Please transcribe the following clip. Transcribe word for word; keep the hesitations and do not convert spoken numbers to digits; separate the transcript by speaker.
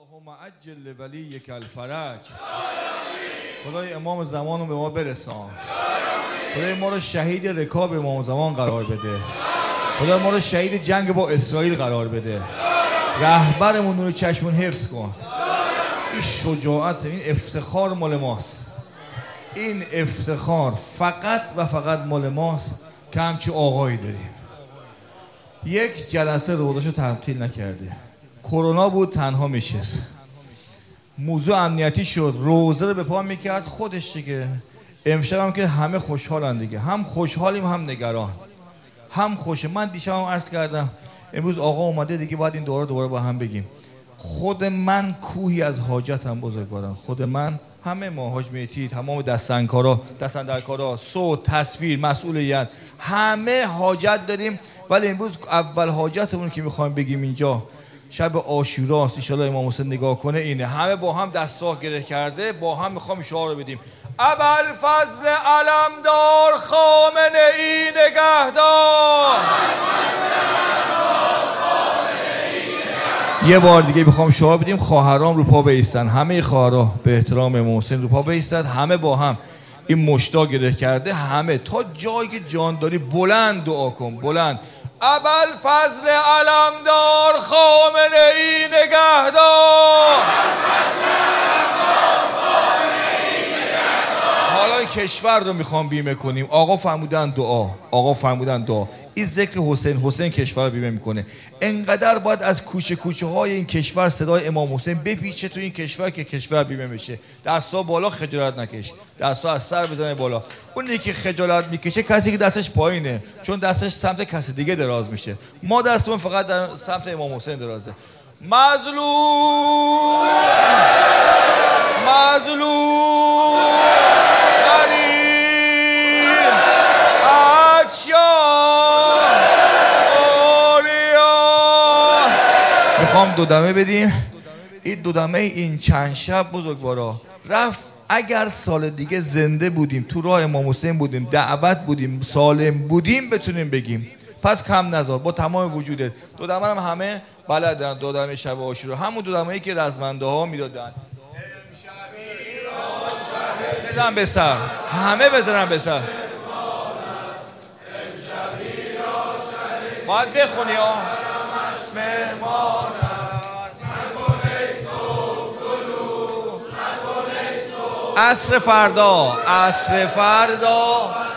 Speaker 1: اللهم عجل ولیک الفرج. خدای امام زمان رو به ما برسان. خدای ما رو شهید رکاب امام زمان قرار بده. خدای ما رو شهید جنگ با اسرائیل قرار بده. رهبرمون نور چشمون حفظ کن. این شجاعت، این افتخار مال ماست. این افتخار فقط و فقط مال ماست که همچی آقایی داریم. یک جلسه روزاشو تعطیل نکرده. کرونا بود تنها میشست. موضوع امنیتی شد، روزه رو به پا میکرد خودش دیگه. امشب هم که همه خوشحالن دیگه، هم خوشحالیم هم نگران. هم خوشه. من دیشب هم عرض کردم امروز آقا اومده دیگه، باید این دوره دوره با هم بگیم. خود من کوهی از حاجتم بزرگوارم. خود من، همه ما، حاج مهدی، تمام دستنکارا، دستندرکارا، صوت، تصویر، مسئولیت، همه حاجت داریم. ولی امروز اول حاجتمون که میخوایم بگیم اینجا شب عاشوراست، ان شاءالله امام حسین نگاه کنه، اینه همه با هم دستا گره کرده، با هم میخوام شعار رو بدیم. ابوالفضل علمدار خامنه ای نگهدار. یه بار دیگه میخوام شعار بدیم، خواهرام رو پا بایستن، همه خواهرها به احترام امام حسین رو پا بایستن، همه با هم این مشتا گره کرده، همه تا جایی که جان داری بلند دعا کن، بلند. ابوالفضل علمدار خامنه ای نگهدار. حالا این کشور رو میخوام بیمه کنیم. آقا فرمودن دعا، آقا فرمودن دعا. این ذکر حسین، حسین کشور رو بیمه میکنه. انقدر باید از کوچه کوچه های این کشور صدای امام حسین بپیچه تو این کشور که کشور بیمه بشه. دستا بالا، خجالت نکش. دستا از سر بزنه بالا. اونی که خجالت میکشه کسی که دستش پایینه، چون دستش سمت کسی دیگه دراز میشه. ما دستمون فقط در سمت امام حسین درازه. مظلوم مظلوم غریب عطشان اولیا. میخوام دو دمه بدیم. این دو دمه این چند شب بزرگوارا رفت. اگر سال دیگه زنده بودیم، تو راه امام حسین بودیم، دعوت بودیم، سالم بودیم، بتونیم بگیم. پس کم نذار با تمام وجودت. دو دمه هم همه بلدن. دو دمه شب عاشورا، همون دو دمه‌ای که رزمنده ها میدادن. بزن به سر، همه بزنن به سر. باید بخونی ها. عصر فردا، عصر فردا